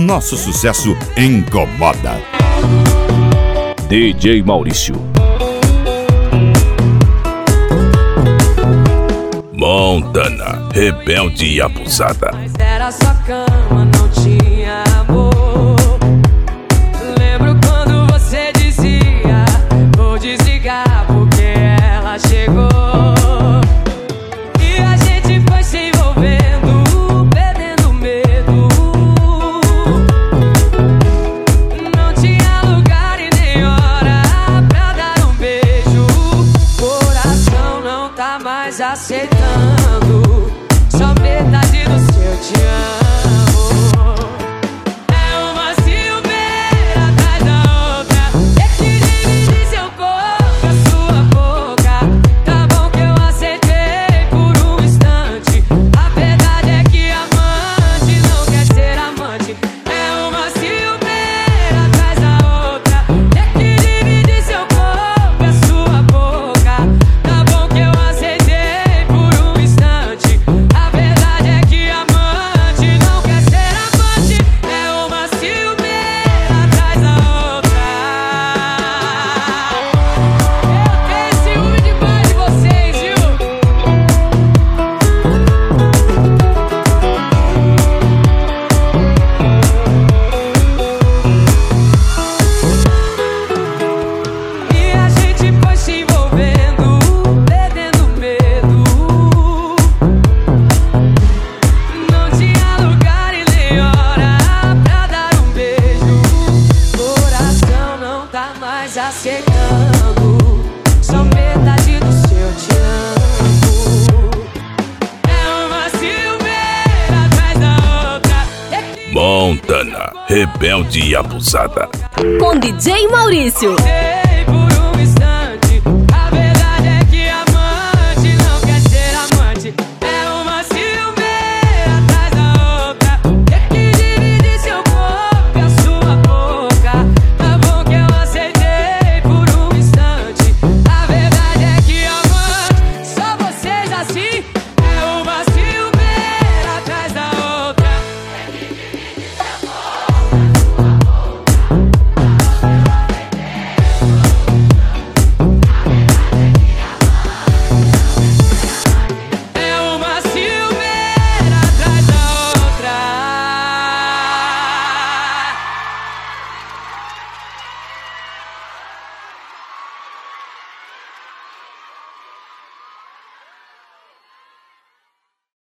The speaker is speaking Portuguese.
nosso sucesso incomoda. DJ Maurício. Montana, rebelde e abusada. Mas era só cama, não tinha amor. Lembro quando você dizia: vou desligar porque ela chegou. E a gente foi se envolvendo, perdendo medo. Não tinha lugar e nem hora pra dar um beijo. Coração não tá mais aceitando só metade do seu te amo. É uma ciumeira atrás da outra, ter que dividir seu corpo, a sua boca. Tá bom que eu aceitei por um instante. A verdade é que amante não quer ser amante. É uma ciumeira atrás da outra, ter que dividir seu corpo, a sua boca. Tá bom que eu aceitei por um instante. A verdade é que amante não quer ser amante. É uma ciumeira atrás da outra. Eu tenho ciúme demais de vocês, viu? E a gente foi se envolvendo, perdendo medo. Não tinha lugar e nem hora pra dar um beijo. Coração não tá mais aceitando só metade do seu te amo. É uma ciumeira atrás da outra. Montana, rebelde e abusada. Com DJ Maurício.